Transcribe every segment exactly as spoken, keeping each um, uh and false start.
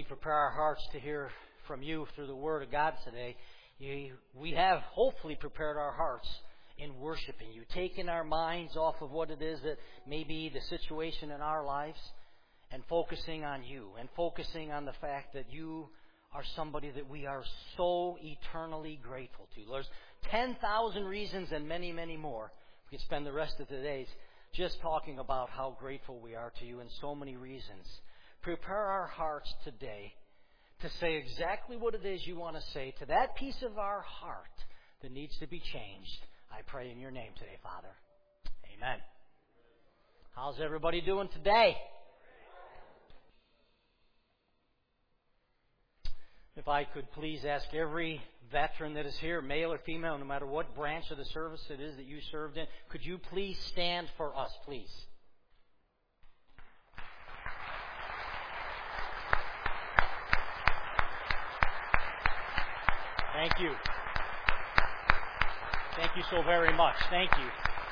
we prepare our hearts to hear from you through the Word of God today, you, we have hopefully prepared our hearts in worshiping you, taking our minds off of what it is that may be the situation in our lives and focusing on you and focusing on the fact that you are somebody that we are so eternally grateful to. There's ten thousand reasons and many, many more. We could spend the rest of the days just talking about how grateful we are to you in so many reasons. Prepare our hearts today to say exactly what it is you want to say to that piece of our heart that needs to be changed. I pray in your name today, Father. Amen. How's everybody doing today? If I could please ask every veteran that is here, male or female, no matter what branch of the service it is that you served in, could you please stand for us, please? Thank you. Thank you so very much. Thank you.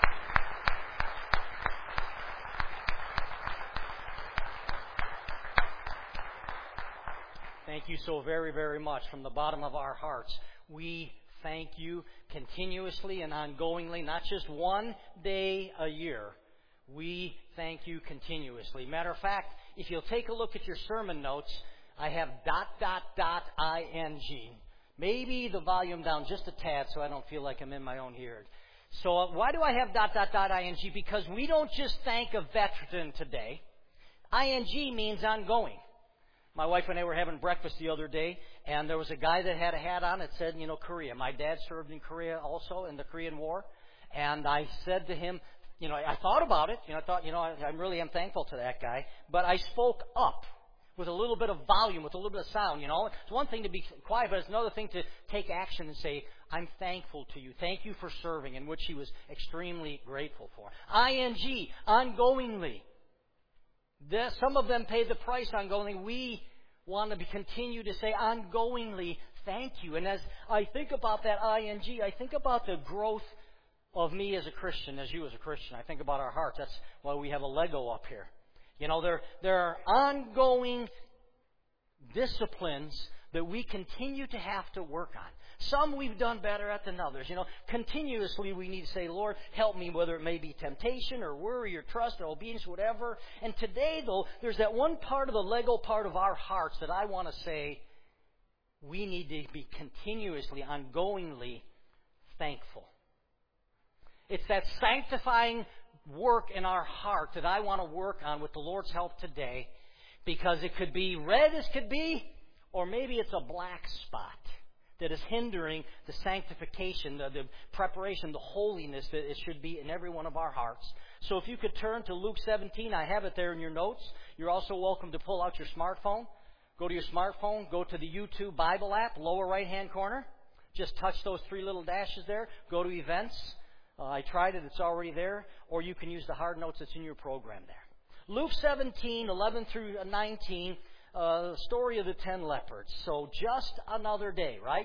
Thank you so very, very much. From the bottom of our hearts, we thank you continuously and ongoingly, not just one day a year. We thank you continuously. Matter of fact, if you'll take a look at your sermon notes, I have dot, dot, dot, ing. Maybe the volume down just a tad so I don't feel like I'm in my own hearing. So uh, why do I have dot, dot, dot, ing? Because we don't just thank a veteran today. Ing means ongoing. My wife and I were having breakfast the other day, and there was a guy that had a hat on that said, you know, Korea. My dad served in Korea also in the Korean War. And I said to him, you know, I thought about it. You know, I thought, you know, I, I really am thankful to that guy. But I spoke up with a little bit of volume, with a little bit of sound, you know. It's one thing to be quiet, but it's another thing to take action and say, I'm thankful to you. Thank you for serving, in which he was extremely grateful for. Ing, ongoingly. The, some of them paid the price ongoingly. We want to be, continue to say ongoingly, thank you. And as I think about that ing, I think about the growth of me as a Christian, as you as a Christian. I think about our hearts. That's why we have a Lego up here. You know, there, there are ongoing disciplines that we continue to have to work on. Some we've done better at than others. You know, continuously we need to say, Lord, help me, whether it may be temptation or worry or trust or obedience, whatever. And today, though, there's that one part of the Lego part of our hearts that I want to say we need to be continuously, ongoingly thankful. It's that sanctifying work in our heart that I want to work on with the Lord's help today, because it could be red as could be, or maybe it's a black spot that is hindering the sanctification, the, the preparation, the holiness that it should be in every one of our hearts. So if you could turn to Luke seventeen, I have it there in your notes. You're also welcome to pull out your smartphone. Go to your smartphone, go to the YouTube Bible app, lower right-hand corner. Just touch those three little dashes there. Go to events. Uh, I tried it. It's already there. Or you can use the hard notes that's in your program there. Luke seventeen, eleven through nineteen. Uh, story of the ten leopards. So just another day, right?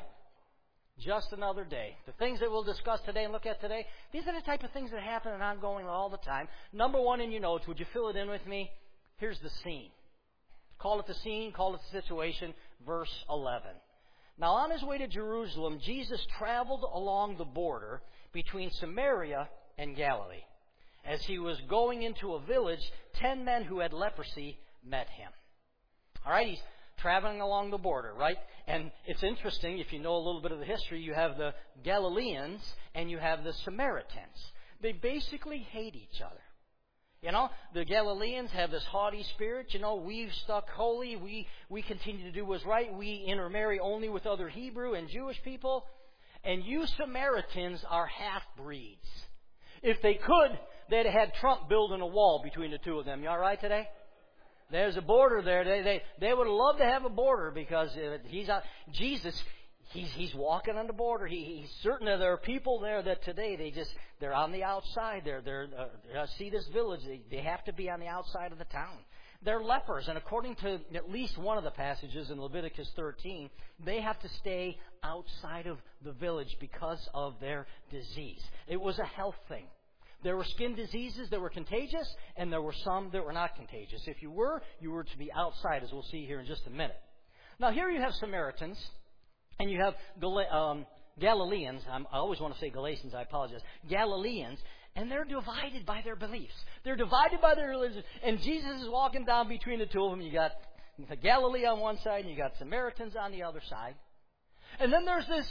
Just another day. The things that we'll discuss today and look at today, these are the type of things that happen and ongoing all the time. Number one in your notes, would you fill it in with me? Here's the scene. Call it the scene, call it the situation. Verse eleven. Now on his way to Jerusalem, Jesus traveled along the border between Samaria and Galilee. As he was going into a village, ten men who had leprosy met him. All right, he's traveling along the border, right? And it's interesting, if you know a little bit of the history, you have the Galileans and you have the Samaritans. They basically hate each other. You know, the Galileans have this haughty spirit. You know, we've stuck holy. We, we continue to do what's right. We intermarry only with other Hebrew and Jewish people. And you Samaritans are half-breeds. If they could, they'd have had Trump building a wall between the two of them. You all right today? There's a border there. They they they would love to have a border, because he's out. Jesus, he's he's walking on the border. He, he's certain that there are people there that today they just they're on the outside. They're they're uh, see this village. They they have to be on the outside of the town. They're lepers, and according to at least one of the passages in Leviticus thirteen, they have to stay outside of the village because of their disease. It was a health thing. There were skin diseases that were contagious, and there were some that were not contagious. If you were, you were to be outside, as we'll see here in just a minute. Now here you have Samaritans, and you have Gal- um, Galileans. I'm, I always want to say Galatians, I apologize. Galileans, and they're divided by their beliefs. They're divided by their religion. And Jesus is walking down between the two of them. You got Galilee on one side, and you got Samaritans on the other side. And then there's this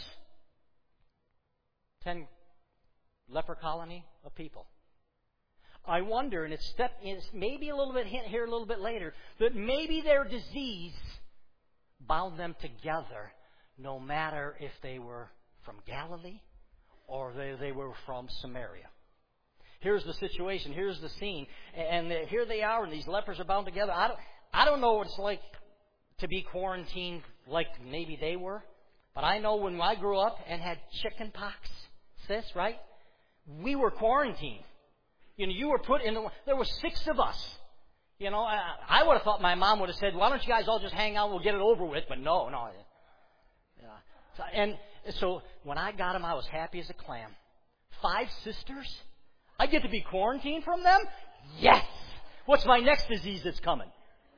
ten leper colony of people. I wonder, and it's, step, it's maybe a little bit hint here a little bit later, that maybe their disease bound them together, no matter if they were from Galilee or they, they were from Samaria. Here's the situation. Here's the scene. And here they are, and these lepers are bound together. I don't, I don't know what it's like to be quarantined like maybe they were. But I know when I grew up and had chicken pox, sis, right? We were quarantined. You know, you were put in the... There were six of us. You know, I, I would have thought my mom would have said, why don't you guys all just hang out, we'll get it over with. But no, no. Yeah. So, and so when I got them, I was happy as a clam. Five sisters? I get to be quarantined from them? Yes! What's my next disease that's coming?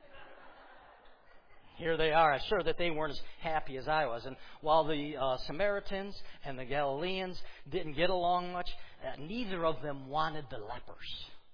Here they are. I'm sure that they weren't as happy as I was. And while the uh, Samaritans and the Galileans didn't get along much, uh, neither of them wanted the lepers.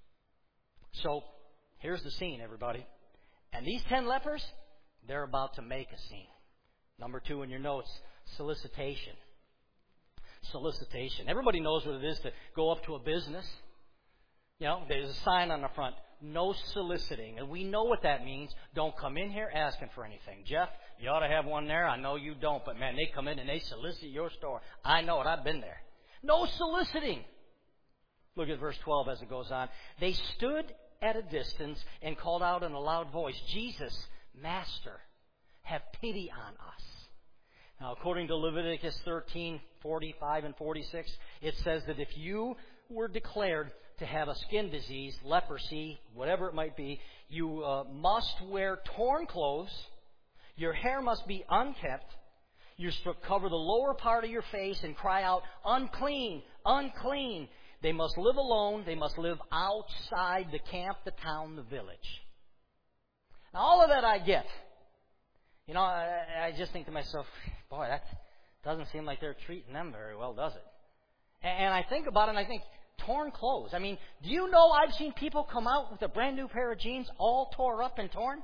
So here's the scene, everybody. And these ten lepers, they're about to make a scene. Number two in your notes, solicitation. Solicitation. Everybody knows what it is to go up to a business. You know, there's a sign on the front. No soliciting. And we know what that means. Don't come in here asking for anything. Jeff, you ought to have one there. I know you don't. But, man, they come in and they solicit your store. I know it. I've been there. No soliciting. Look at verse twelve as it goes on. They stood at a distance and called out in a loud voice, Jesus, Master, have pity on us. Now, according to Leviticus thirteen, forty-five and forty-six, it says that if you were declared to have a skin disease, leprosy, whatever it might be, you uh, must wear torn clothes, your hair must be unkempt, you're supposed to cover the lower part of your face and cry out, unclean, unclean. They must live alone, they must live outside the camp, the town, the village. Now, all of that I get. You know, I, I just think to myself, boy, that doesn't seem like they're treating them very well, does it? And, and I think about it and I think, torn clothes. I mean, do you know I've seen people come out with a brand new pair of jeans all tore up and torn?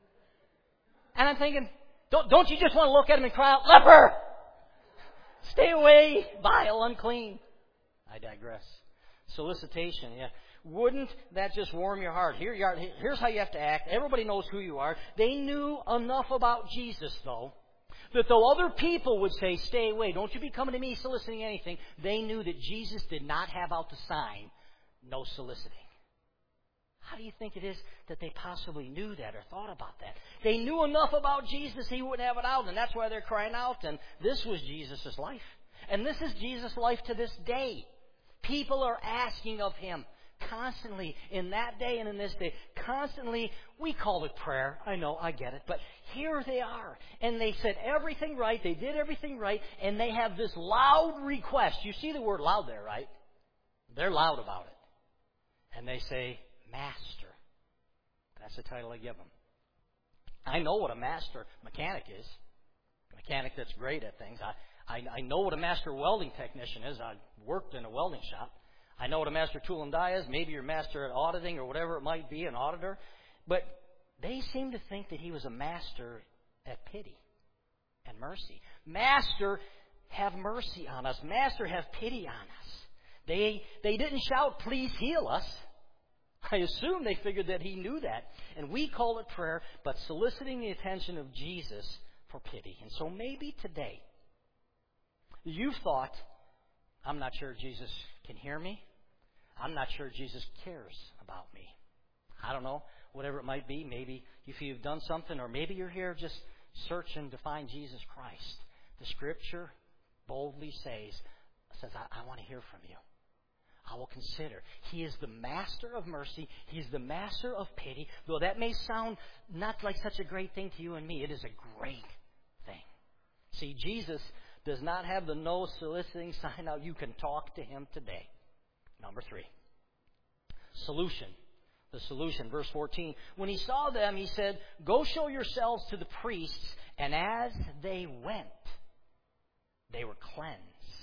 And I'm thinking, don't, don't you just want to look at them and cry out, leper! Stay away, vile, unclean. I digress. Solicitation, yeah. Wouldn't that just warm your heart? Here you are. Here's how you have to act. Everybody knows who you are. They knew enough about Jesus, though, that though other people would say, stay away, don't you be coming to me soliciting anything, they knew that Jesus did not have out the sign, no soliciting. How do you think it is that they possibly knew that or thought about that? They knew enough about Jesus, he wouldn't have it out, and that's why they're crying out. And this was Jesus' life. And this is Jesus' life to this day. People are asking of him constantly in that day and in this day. Constantly, we call it prayer. I know, I get it. But here they are. And they said everything right. They did everything right. And they have this loud request. You see the word loud there, right? They're loud about it. And they say, Master. That's the title I give them. I know what a master mechanic is. A mechanic that's great at things. I, I, I know what a master welding technician is. I worked in a welding shop. I know what a master tool and die is. Maybe you're a master at auditing or whatever it might be, an auditor. But they seem to think that he was a master at pity and mercy. Master, have mercy on us. Master, have pity on us. They, they didn't shout, please heal us. I assume they figured that he knew that. And we call it prayer, but soliciting the attention of Jesus for pity. And so maybe today, you've thought, I'm not sure Jesus can hear me. I'm not sure Jesus cares about me. I don't know, whatever it might be. Maybe if you've done something, or maybe you're here just searching to find Jesus Christ. The Scripture boldly says, says I, I want to hear from you. I will consider. He is the master of mercy. He is the master of pity. Though that may sound not like such a great thing to you and me, it is a great thing. See, Jesus does not have the no soliciting sign out. You can talk to him today. Number three. Solution. The solution. Verse fourteen. When he saw them, he said, go show yourselves to the priests. And as they went, they were cleansed.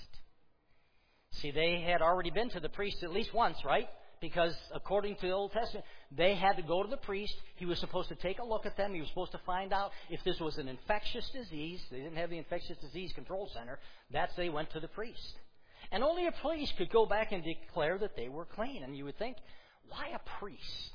See, they had already been to the priest at least once, right? Because according to the Old Testament, they had to go to the priest. He was supposed to take a look at them. He was supposed to find out if this was an infectious disease. They didn't have the infectious disease control center. That's they went to the priest. And only a priest could go back and declare that they were clean. And you would think, why a priest?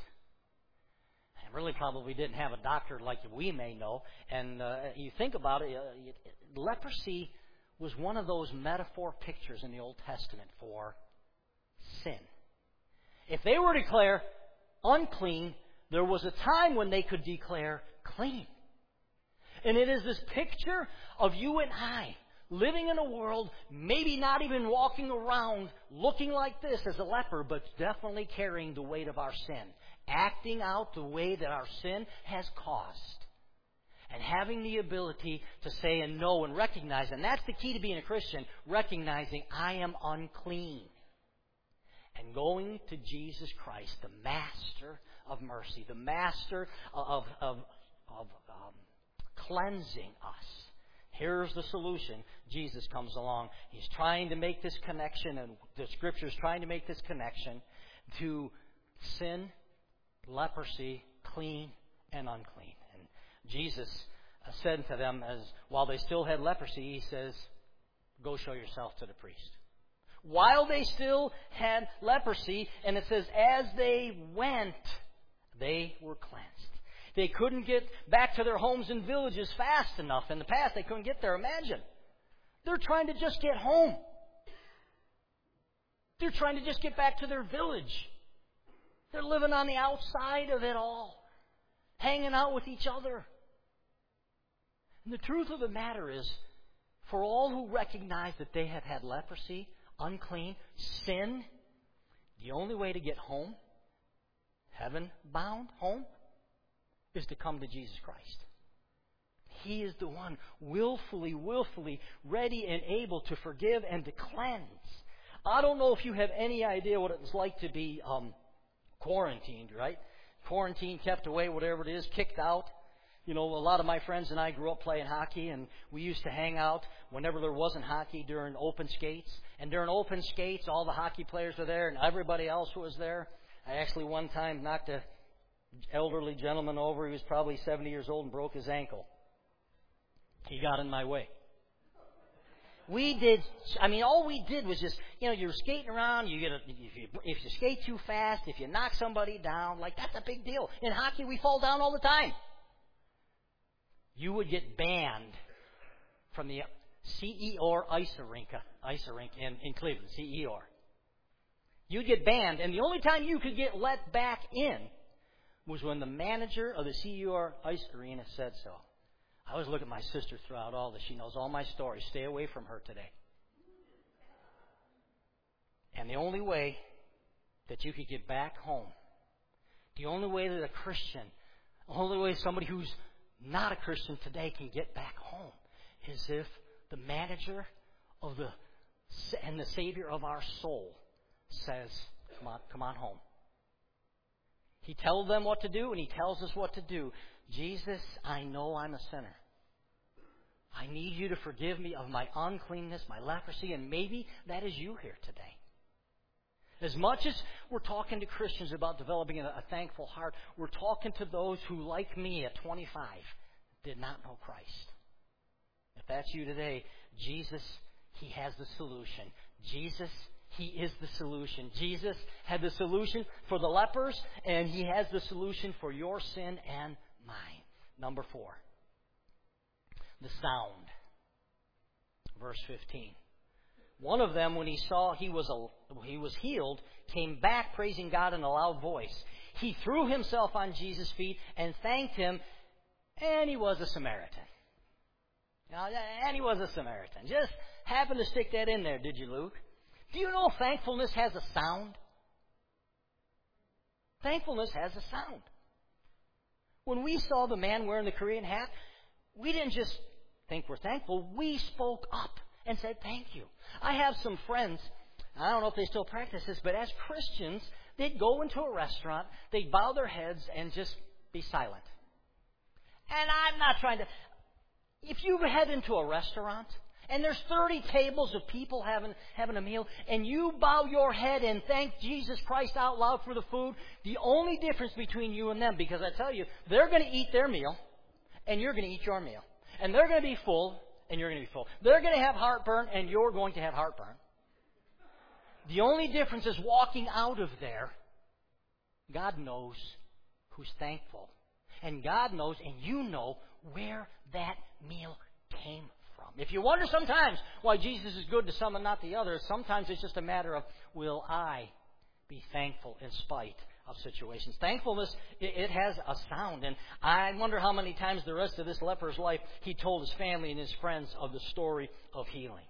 And really probably didn't have a doctor like we may know. And uh, you think about it, uh, leprosy was one of those metaphor pictures in the Old Testament for sin. If they were to declare unclean, there was a time when they could declare clean. And it is this picture of you and I living in a world, maybe not even walking around looking like this as a leper, but definitely carrying the weight of our sin, acting out the way that our sin has caused, and having the ability to say and know and recognize. And that's the key to being a Christian, recognizing I am unclean. And going to Jesus Christ, the master of mercy, the master of, of, of um, cleansing us. Here's the solution. Jesus comes along. He's trying to make this connection, and the Scripture is trying to make this connection to sin, leprosy, clean, and unclean. And Jesus said to them, as while they still had leprosy, He says, go show yourself to the priest. While they still had leprosy, and it says, as they went, they were cleansed. They couldn't get back to their homes and villages fast enough. In the past, they couldn't get there. Imagine. They're trying to just get home. They're trying to just get back to their village. They're living on the outside of it all, hanging out with each other. And the truth of the matter is, for all who recognize that they have had leprosy, unclean, sin, the only way to get home, heaven-bound home, is to come to Jesus Christ. He is the one willfully, willfully ready and able to forgive and to cleanse. I don't know if you have any idea what it's like to be um, quarantined, right? Quarantined, kept away, whatever it is, kicked out. You know, a lot of my friends and I grew up playing hockey, and we used to hang out whenever there wasn't hockey during open skates. And during open skates, all the hockey players were there, and everybody else was there. I actually one time knocked a elderly gentleman over. He was probably seventy years old and broke his ankle. He got in my way. We did, I mean, all we did was just, you know, you're skating around, you get a, if you, if you skate too fast, if you knock somebody down, like, that's a big deal. In hockey, we fall down all the time. You would get banned from the C E O R ice rink, ice rink in, in Cleveland, C E O R. You'd get banned, and the only time you could get let back in was when the manager of the C E O R ice arena said so. I always look at my sister throughout all this. She knows all my stories. Stay away from her today. And the only way that you could get back home, the only way that a Christian, the only way somebody who's not a Christian today can get back home is if the manager of the and the Savior of our soul says, come on, come on home. He tells them what to do, and He tells us what to do. Jesus, I know I'm a sinner. I need You to forgive me of my uncleanness, my leprosy, and maybe that is you here today. As much as we're talking to Christians about developing a, a thankful heart, we're talking to those who, like me at twenty-five, did not know Christ. If that's you today, Jesus, He has the solution. Jesus, He is the solution. Jesus had the solution for the lepers, and He has the solution for your sin and mine. Number four, the sound. Verse fifteen. One of them, when he saw he was a, he was healed, came back praising God in a loud voice. He threw himself on Jesus' feet and thanked Him, and he was a Samaritan. Now, and he was a Samaritan. Just happened to stick that in there, did you, Luke? Do you know thankfulness has a sound? Thankfulness has a sound. When we saw the man wearing the Korean hat, we didn't just think we're thankful. We spoke up and said, thank you. I have some friends, I don't know if they still practice this, but as Christians, they'd go into a restaurant, they'd bow their heads and just be silent. And I'm not trying to, If you head into a restaurant and there's thirty tables of people having, having a meal, and you bow your head and thank Jesus Christ out loud for the food, the only difference between you and them, because I tell you, they're going to eat their meal, and you're going to eat your meal. And they're going to be full, and you're going to be full. They're going to have heartburn, and you're going to have heartburn. The only difference is walking out of there, God knows who's thankful. And God knows, and you know, where that meal came from. If you wonder sometimes why Jesus is good to some and not the others, sometimes it's just a matter of, will I be thankful in spite of situations? Thankfulness, it has a sound. And I wonder how many times the rest of this leper's life he told his family and his friends of the story of healing.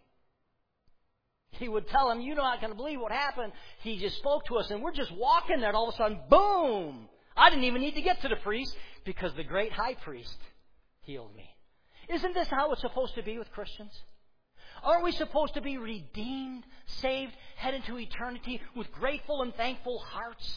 He would tell them, you're not going to believe what happened. He just spoke to us, and we're just walking there, and all of a sudden, boom! I didn't even need to get to the priest because the great high priest healed me. Isn't this how it's supposed to be with Christians? Aren't we supposed to be redeemed, saved, head into eternity with grateful and thankful hearts?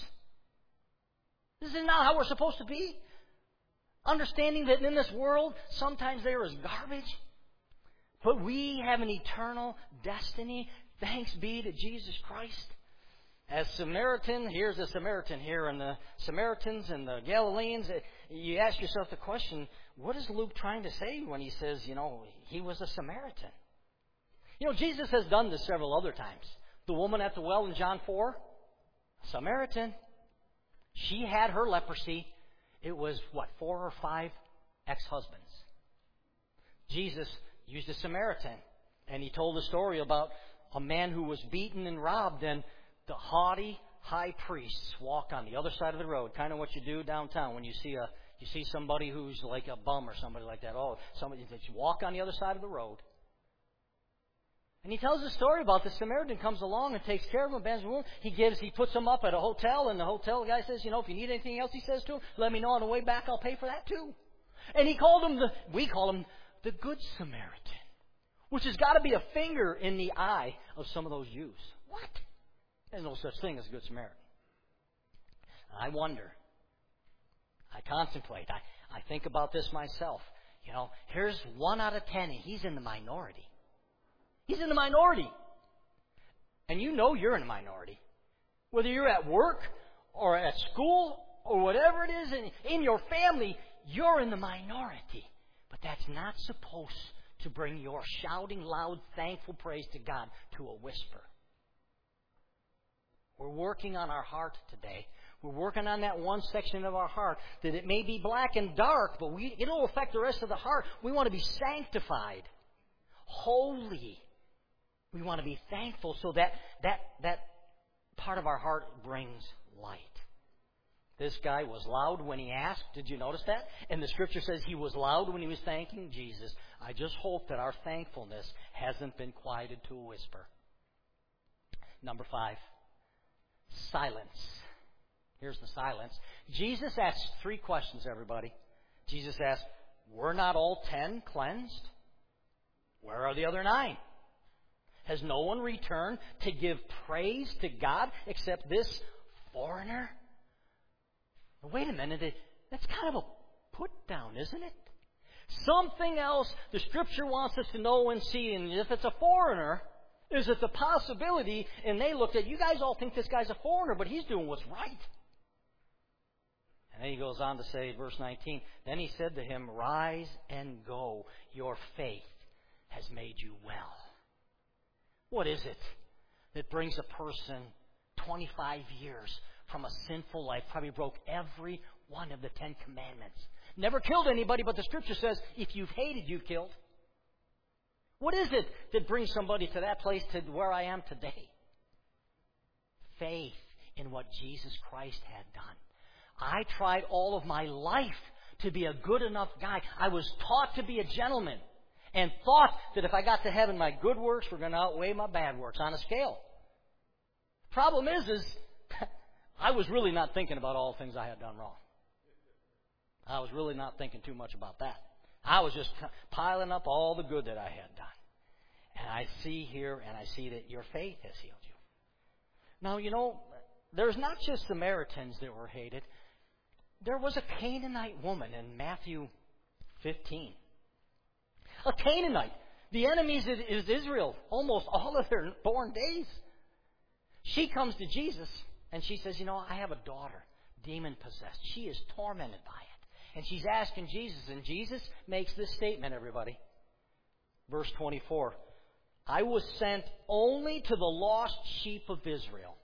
Isn't that how we're supposed to be? Understanding that in this world, sometimes there is garbage, but we have an eternal destiny. Thanks be to Jesus Christ. As Samaritan, here's a Samaritan here, and the Samaritans and the Galileans, you ask yourself the question, what is Luke trying to say when he says, you know, he was a Samaritan? You know, Jesus has done this several other times. The woman at the well in John four, Samaritan. She had her leprosy. It was, what, four or five ex-husbands. Jesus used a Samaritan, and he told a story about a man who was beaten and robbed, and the haughty high priests walk on the other side of the road, kind of what you do downtown when you see a you see somebody who's like a bum or somebody like that. Oh, somebody that you walk on the other side of the road. And he tells a story about the Samaritan comes along and takes care of him, bends wound. He gives, he puts him up at a hotel, and the hotel guy says, you know, if you need anything else, he says to him, let me know on the way back. I'll pay for that too. And he called him the, we call him the Good Samaritan, which has got to be a finger in the eye of some of those Jews. What? There's no such thing as a Good Samaritan. I wonder. I contemplate. I, I think about this myself. You know, here's one out of ten, and he's in the minority. He's in the minority. And you know you're in a minority. Whether you're at work or at school or whatever it is, in, in your family, you're in the minority. But that's not supposed to bring your shouting loud, thankful praise to God to a whisper. We're working on our heart today. We're working on that one section of our heart that it may be black and dark, but we, it'll affect the rest of the heart. We want to be sanctified, holy. We want to be thankful so that that, that part of our heart brings light. This guy was loud when he asked. Did you notice that? And the scripture says he was loud when he was thanking Jesus. I just hope that our thankfulness hasn't been quieted to a whisper. Number five. Silence. Here's the silence. Jesus asked three questions, everybody. Jesus asked, were not all ten cleansed? Where are the other nine? Has no one returned to give praise to God except this foreigner? Wait a minute. That's kind of a put down, isn't it? Something else the Scripture wants us to know and see. And if it's a foreigner, is it the possibility, and they looked at, you guys all think this guy's a foreigner, but he's doing what's right. And then he goes on to say, verse nineteen, then he said to him, rise and go. Your faith has made you well. What is it that brings a person twenty-five years from a sinful life, probably broke every one of the Ten Commandments, never killed anybody, but the Scripture says, if you've hated, you've killed. What is it that brings somebody to that place to where I am today? Faith in what Jesus Christ had done. I tried all of my life to be a good enough guy. I was taught to be a gentleman and thought that if I got to heaven, my good works were going to outweigh my bad works on a scale. The problem is, is I was really not thinking about all the things I had done wrong. I was really not thinking too much about that. I was just piling up all the good that I had done. And I see here, and I see that your faith has healed you. Now, you know, there's not just Samaritans that were hated. There was a Canaanite woman in Matthew fifteen. a Canaanite. The enemies is Israel almost all of their born days. She comes to Jesus and she says, you know, I have a daughter, demon-possessed. She is tormented by it. And she's asking Jesus, and Jesus makes this statement, everybody. Verse twenty-four. I was sent only to the lost sheep of Israel.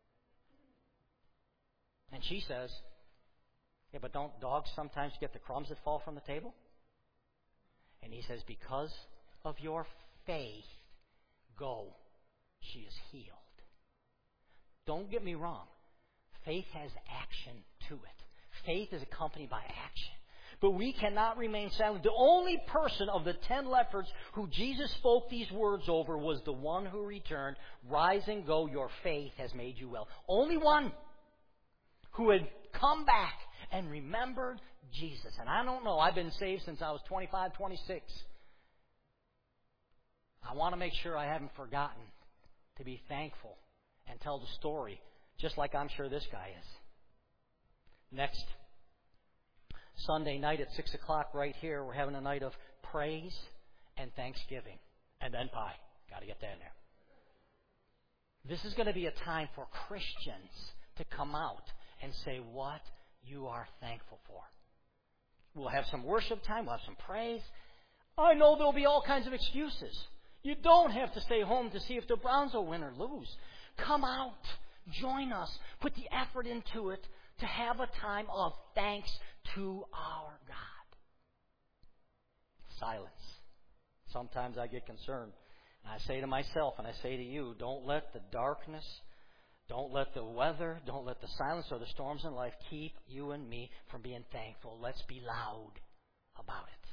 And she says, yeah, but don't dogs sometimes get the crumbs that fall from the table? And he says, because of your faith, go. She is healed. Don't get me wrong. Faith has action to it. Faith is accompanied by action. But we cannot remain silent. The only person of the ten lepers who Jesus spoke these words over was the one who returned, rise and go, your faith has made you well. Only one who had come back and remembered Jesus. And I don't know, I've been saved since I was twenty-five, twenty-six. I want to make sure I haven't forgotten to be thankful and tell the story, just like I'm sure this guy is. Next Sunday night at six o'clock right here, we're having a night of praise and thanksgiving. And then pie. Got to get that in there. This is going to be a time for Christians to come out and say what you are thankful for. We'll have some worship time. We'll have some praise. I know there'll be all kinds of excuses. You don't have to stay home to see if the Browns will win or lose. Come out. Join us. Put the effort into it to have a time of thanks to our God. Silence. Sometimes I get concerned. And I say to myself and I say to you, don't let the darkness, don't let the weather, don't let the silence or the storms in life keep you and me from being thankful. Let's be loud about it.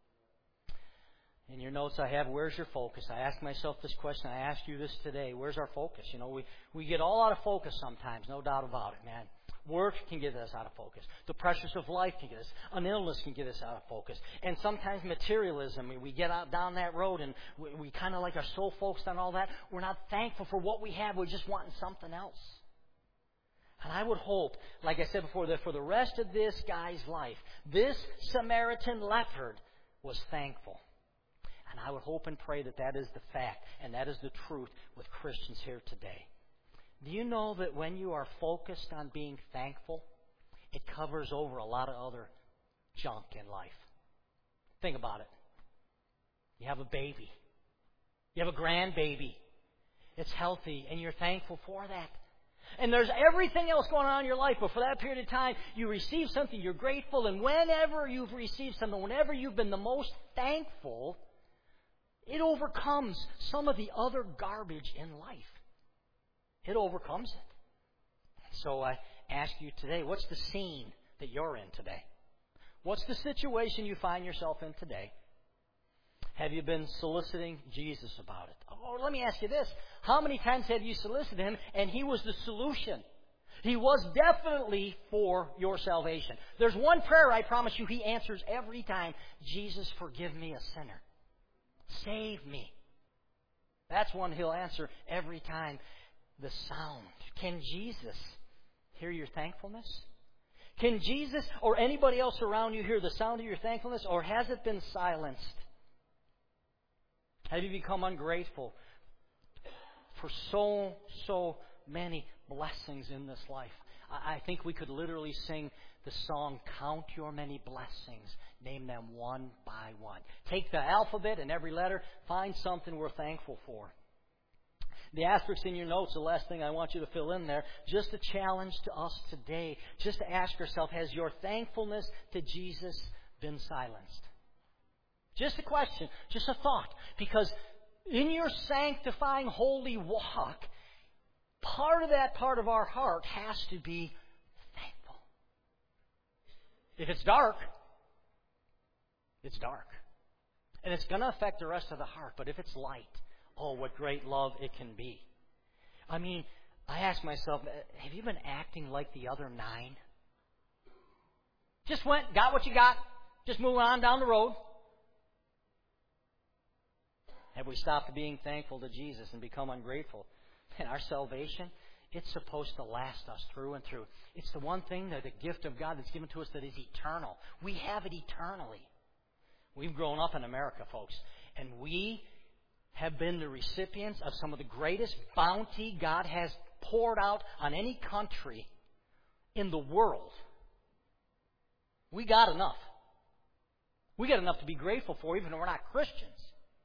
In your notes I have, where's your focus? I ask myself this question. I ask you this today. Where's our focus? You know, we, we get all out of focus sometimes, no doubt about it, man. Work can get us out of focus. The pressures of life can get us. An illness can get us out of focus. And sometimes materialism, we get out down that road and we, we kind of like are so focused on all that, we're not thankful for what we have. We're just wanting something else. And I would hope, like I said before, that for the rest of this guy's life, this Samaritan leopard was thankful. And I would hope and pray that that is the fact and that is the truth with Christians here today. Do you know that when you are focused on being thankful, it covers over a lot of other junk in life? Think about it. You have a baby. You have a grandbaby. It's healthy, and you're thankful for that. And there's everything else going on in your life, but for that period of time, you receive something, you're grateful, and whenever you've received something, whenever you've been the most thankful, it overcomes some of the other garbage in life. It overcomes it. So I ask you today, what's the scene that you're in today? What's the situation you find yourself in today? Have you been soliciting Jesus about it? Or let me ask you this. How many times have you solicited Him and He was the solution? He was definitely for your salvation. There's one prayer I promise you He answers every time. Jesus, forgive me, a sinner. Save me. That's one He'll answer every time. The sound. Can Jesus hear your thankfulness? Can Jesus or anybody else around you hear the sound of your thankfulness, or has it been silenced? Have you become ungrateful for so, so many blessings in this life? I think we could literally sing the song, Count Your Many Blessings. Name them one by one. Take the alphabet and every letter. Find something we're thankful for. The asterisk in your notes, the last thing I want you to fill in there, just a challenge to us today, just to ask yourself, has your thankfulness to Jesus been silenced? Just a question, just a thought. Because in your sanctifying holy walk, part of that part of our heart has to be thankful. If it's dark, it's dark. And it's going to affect the rest of the heart. But if it's light, oh, what great love it can be. I mean, I ask myself, have you been acting like the other nine? Just went, got what you got, just moving on down the road. Have we stopped being thankful to Jesus and become ungrateful? And our salvation, it's supposed to last us through and through. It's the one thing that the gift of God that's given to us that is eternal. We have it eternally. We've grown up in America, folks, and we have been the recipients of some of the greatest bounty God has poured out on any country in the world. We got enough. We got enough to be grateful for, even though we're not Christians.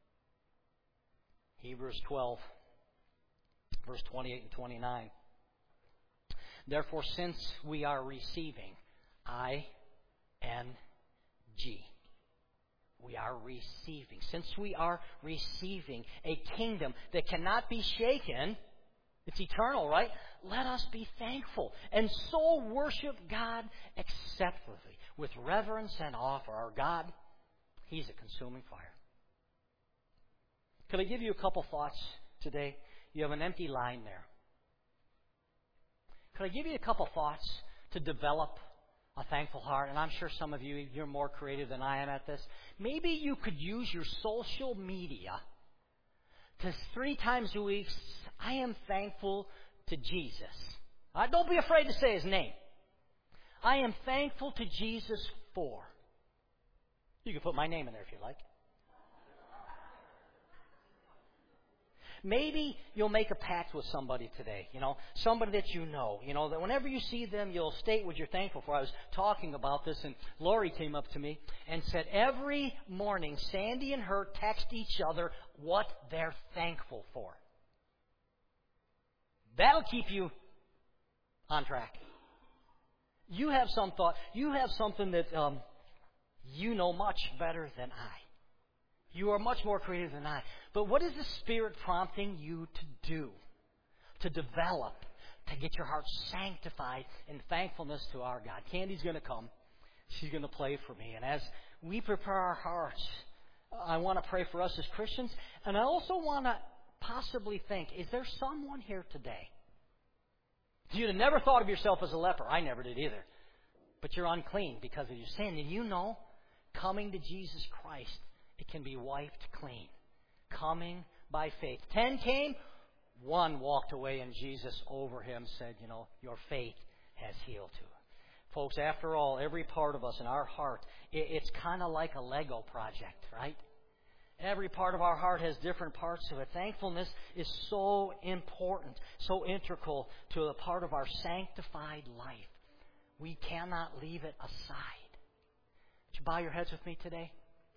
Hebrews twelve, verse twenty-eight and twenty-nine. Therefore, since we are receiving, I N G, we are receiving. Since we are receiving a kingdom that cannot be shaken, it's eternal, right? Let us be thankful and so worship God acceptably with reverence and awe for our God. He's a consuming fire. Could I give you a couple thoughts today? You have an empty line there. Could I give you a couple thoughts to develop a thankful heart? And I'm sure some of you, you're more creative than I am at this. Maybe you could use your social media to three times a week, I am thankful to Jesus. Uh, don't be afraid to say His name. I am thankful to Jesus for. You can put my name in there if you like. Maybe you'll make a pact with somebody today, you know, somebody that you know, you know, that whenever you see them, you'll state what you're thankful for. I was talking about this, and Lori came up to me and said every morning Sandy and her text each other what they're thankful for. That'll keep you on track. You have some thought. You have something that um, you know much better than I. You are much more creative than I. But what is the Spirit prompting you to do? To develop, to get your heart sanctified in thankfulness to our God. Candy's going to come. She's going to play for me. And as we prepare our hearts, I want to pray for us as Christians. And I also want to possibly think, is there someone here today? You'd have never thought of yourself as a leper. I never did either. But you're unclean because of your sin. And you know, coming to Jesus Christ, it can be wiped clean. Coming by faith. Ten came, one walked away, and Jesus over him said, you know, your faith has healed you. Folks, after all, every part of us in our heart, it's kind of like a Lego project, right? Every part of our heart has different parts to it. Thankfulness is so important, so integral to a part of our sanctified life. We cannot leave it aside. Would you bow your heads with me today?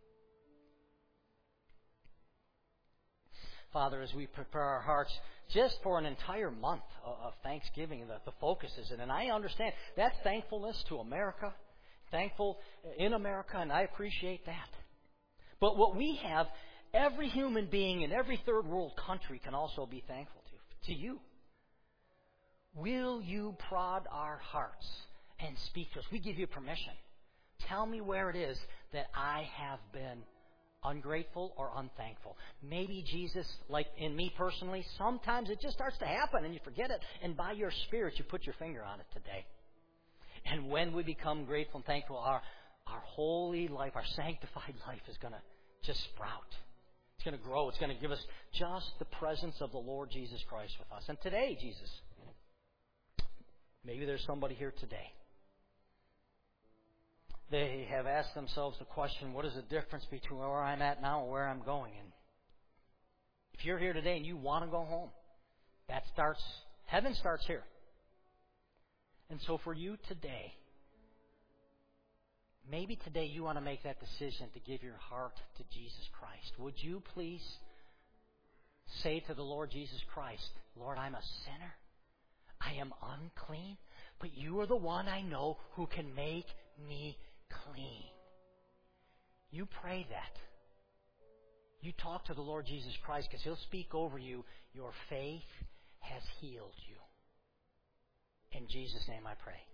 Father, as we prepare our hearts just for an entire month of Thanksgiving, the, the focus is in, and I understand that's thankfulness to America, thankful in America, and I appreciate that. But what we have, every human being in every third world country can also be thankful to, to you. Will you prod our hearts and speak to us? We give you permission. Tell me where it is that I have been ungrateful or unthankful. Maybe Jesus, like in me personally, sometimes it just starts to happen and you forget it. And by your Spirit, you put your finger on it today. And when we become grateful and thankful, our, our holy life, our sanctified life is going to just sprout. It's going to grow. It's going to give us just the presence of the Lord Jesus Christ with us. And today, Jesus, maybe there's somebody here today. They have asked themselves the question, what is the difference between where I'm at now and where I'm going? And if you're here today and you want to go home, that starts, heaven starts here. And so for you today, maybe today you want to make that decision to give your heart to Jesus Christ. Would you please say to the Lord Jesus Christ, Lord, I'm a sinner. I am unclean, but you are the one I know who can make me clean. You pray that. You talk to the Lord Jesus Christ because He'll speak over you. Your faith has healed you. In Jesus' name I pray.